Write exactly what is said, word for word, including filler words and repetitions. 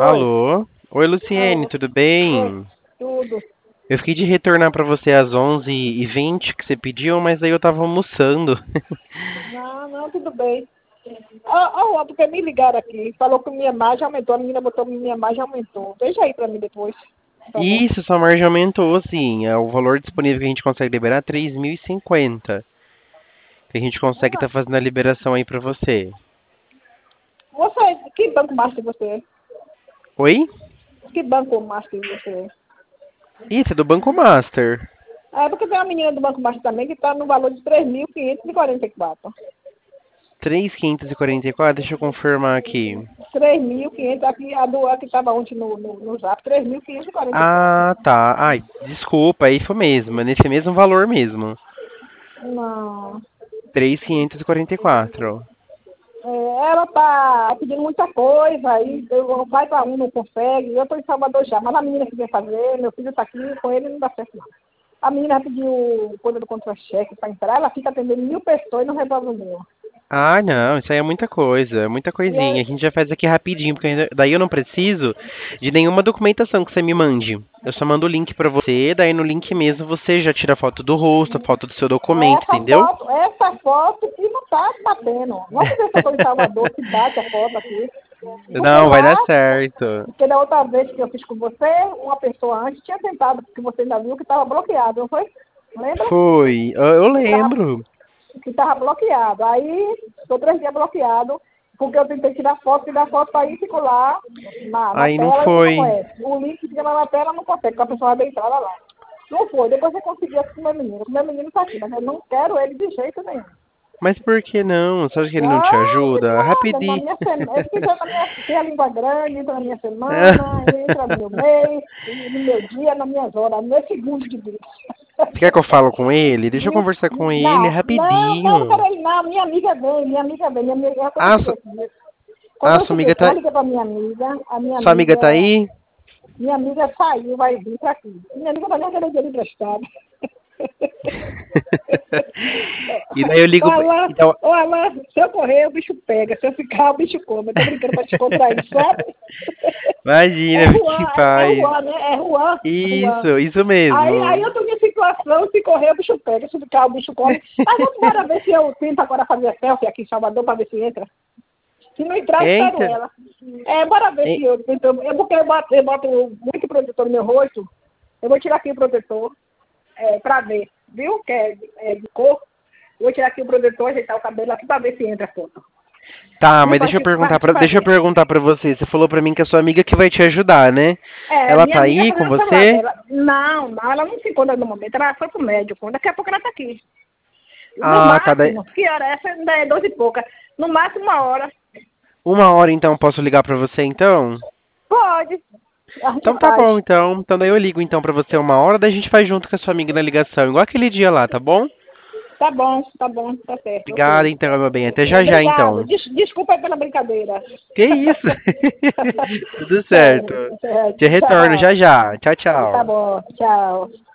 Oi, Alô? Oi, Luciene, oi, tudo oi, bem? tudo. Eu fiquei de retornar pra você às onze e vinte que você pediu, mas aí eu tava almoçando. Não, não, tudo bem. Ah, ah, porque me ligaram aqui, falou que minha margem aumentou, a menina botou que minha margem aumentou. Veja aí pra mim depois, por favor. Isso, sua margem aumentou, sim. É, o valor disponível que a gente consegue liberar é três mil e cinquenta. Que a gente consegue Ah, estar fazendo a liberação aí pra você. você, que banco master você é? Oi? Que banco master você é? Isso, é do Banco Master. É porque tem uma menina do banco master também que está no valor de três mil quinhentos e quarenta e quatro. três mil quinhentos e quarenta e quatro, deixa eu confirmar aqui. três mil e quinhentos, aqui, a do a que estava ontem no, no, no zap, três mil quinhentos e quarenta e quatro. Ah, tá. Ai, desculpa, é isso mesmo. É nesse mesmo valor mesmo. Não. três mil quinhentos e quarenta e quatro. É, ela tá pedindo muita coisa, aí eu, vai para um, não consegue. Eu estou em Salvador já, mas a menina que vem fazer, meu filho está aqui, com ele não dá certo não. A menina pediu coisa do contra-cheque para entrar, ela fica atendendo mil pessoas e não resolve o meu. Ah, não, isso aí é muita coisa, é muita E é, coisinha. A gente já faz aqui rapidinho, porque ainda- daí eu não preciso de nenhuma documentação que você me mande. Eu só mando o link pra você, daí no link mesmo você já tira foto do rosto, foto do seu documento, essa entendeu? foto, essa foto que não está batendo. Vamos ver se eu estou em Salvador, se bate a foto aqui. Porque Não, vai lá, dar certo. porque da outra vez que eu fiz com você, uma pessoa antes tinha tentado, porque você ainda viu que estava bloqueado, não foi? Lembra? Foi, eu eu Que estava lembro. que estava bloqueado. Aí, ficou três dias bloqueado, porque eu tentei tirar foto, tirar foto, aí ficou lá na, na Aí não tela, eu sei como foi. é. O link que fica lá na tela não consegue, porque a pessoa vai entrar lá. Não foi. Depois você conseguiu com o meu menino. O meu menino está aqui, mas eu não quero ele de jeito nenhum. Mas por que não? Você acha que ele não te Ah, que ajuda? nada, na Rapidinho. minha semana. Ele fica na minha, tem a língua grande, entra na minha semana, entra no meu mês, no meu dia, nas minhas horas, no meu segundo de vida. Você quer que eu falo com ele? Deixa eu Isso. conversar com ele Não, não, não, não rapidinho. quero ele não. Minha amiga vem, minha amiga vem. Minha amiga, quando eu Ah, cheguei su- aqui, quando ah, eu sua cheguei amiga aqui, eu tá. liguei pra minha amiga, a minha Sua amiga tá amiga, aí? minha amiga saiu, vai vir pra aqui. Minha amiga vai nem querer dinheiro emprestado. E daí eu Ô, ligo. Alain, Então, ô, Alain, se eu correr, o bicho pega. Se eu ficar, o bicho come. Eu tô brincando pra te contrair, sabe? É imagina, fique em Juan, é, é paz. Juan, né? É Juan, Juan. Isso, isso Aí, aí mesmo. eu tô em situação, se correr, o bicho pega. Se ficar, o bicho come. Mas vamos embora ver se eu tento agora fazer a selfie aqui em Salvador pra ver se entra. Se não entrar, eu espero Eita. ela. É, bora ver se e- eu tento. Eu, porque eu boto, eu boto muito protetor no meu rosto. Eu vou tirar aqui o protetor é, pra ver. Viu? Que é, é de cor. Eu vou tirar aqui o protetor, ajeitar o cabelo aqui pra ver se entra a foto. Tá, Viu? mas Pra deixa eu te, pra perguntar te pra, deixa eu fazer. perguntar pra você. Você falou pra mim que é sua amiga que vai te ajudar, né? É, Ela minha tá amiga aí foi com no celular você? dela. Não, não, ela não se encontra no momento. Ela foi pro médico. Daqui a pouco ela tá aqui. No Ah, tá. daí- máximo, que hora é essa? Ainda é doze e pouca. No máximo uma hora. Uma hora então, posso ligar pra você então? Pode. A gente Então tá faz. bom, então. Então daí eu ligo então pra você uma hora, daí a gente faz junto com a sua amiga na ligação, igual aquele dia lá, tá bom? Tá bom, tá bom, tá certo, Obrigado ok. então, meu bem. Até já já Obrigado. então. Des, desculpa pela brincadeira. Que isso? Tudo certo. Certo, certo. Te retorno já Tchau. já. Tchau, Tá tchau. bom, tchau.